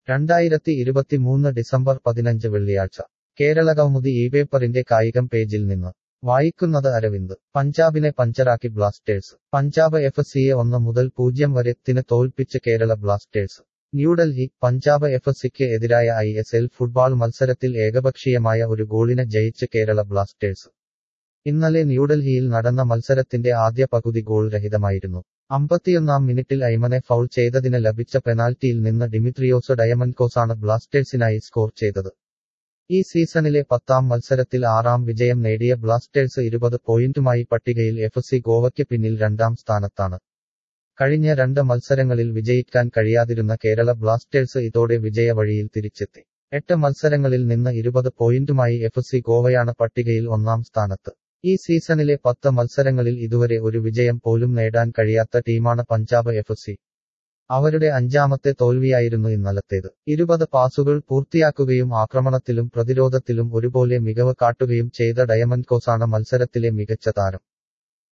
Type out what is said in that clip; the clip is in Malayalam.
2023 ഡിസംബർ 15 വെള്ളിയാഴ്ച കേരളകൗമുദി ഇപേപ്പറിന്റെ കായികം പേജിൽ നിന്ന് വായിക്കുന്നത് അരവിന്ദ് പഞ്ചാബിനെ പഞ്ചറാക്കി ബ്ലാസ്റ്റേഴ്സ് പഞ്ചാബ് എഫ്.സിയെ 1-0 വരെ തോൽപ്പിച്ച് കേരള ബ്ലാസ്റ്റേഴ്സ് ന്യൂഡൽഹി പഞ്ചാബ് എഫ്.സിക്ക് എതിരായ ഐ.എസ്.എൽ ഫുട്ബോൾ മത്സരത്തിൽ ഏകപക്ഷീയമായ ഒരു ഗോളിന് ജയിച്ച് കേരള ബ്ലാസ്റ്റേഴ്സ് ഇന്നലെ ന്യൂഡൽഹിയിൽ നടന്ന മത്സരത്തിന്റെ ആദ്യ പകുതി ഗോൾ രഹിതമായിരുന്നു 51-ാം മിനിറ്റിൽ ഐമനെ ഫൗൾ ചെയ്തതിന് ലഭിച്ച പെനാൽറ്റിയിൽ നിന്ന് ഡിമിത്രിയോസ് ഡയമൻകോസാണ് ബ്ലാസ്റ്റേഴ്സിനായി സ്കോർ ചെയ്തത് ഈ സീസണിലെ 10ാം മത്സരത്തിൽ 6ാം വിജയം നേടിയ ബ്ലാസ്റ്റേഴ്സ് 20 പോയിന്റുമായി പട്ടികയിൽ എഫ്.സി ഗോവയ്ക്ക് പിന്നിൽ 2ാം സ്ഥാനത്താണ് കഴിഞ്ഞ 2 മത്സരങ്ങളിൽ വിജയിക്കാൻ കഴിയാതിരുന്ന കേരള ബ്ലാസ്റ്റേഴ്സ് ഇതോടെ വിജയവഴിയിൽ തിരിച്ചെത്തി 8 മത്സരങ്ങളിൽ നിന്ന് 20 പോയിന്റുമായി എഫ്.സി ഗോവയാണ് പട്ടികയിൽ 1ാം സ്ഥാനത്ത് ഈ സീസണിലെ 10 മത്സരങ്ങളിൽ ഇതുവരെ ഒരു വിജയം പോലും നേടാൻ കഴിയാത്ത ടീമാണ് പഞ്ചാബ് എഫ്.സി അവരുടെ 5ാമത്തെ തോൽവിയായിരുന്നു ഇന്നലത്തേത് 20 പാസുകൾ പൂർത്തിയാക്കുകയും ആക്രമണത്തിലും പ്രതിരോധത്തിലും ഒരുപോലെ മികവ് കാട്ടുകയും ചെയ്ത ഡയമൻകോസാണ് മത്സരത്തിലെ മികച്ച താരം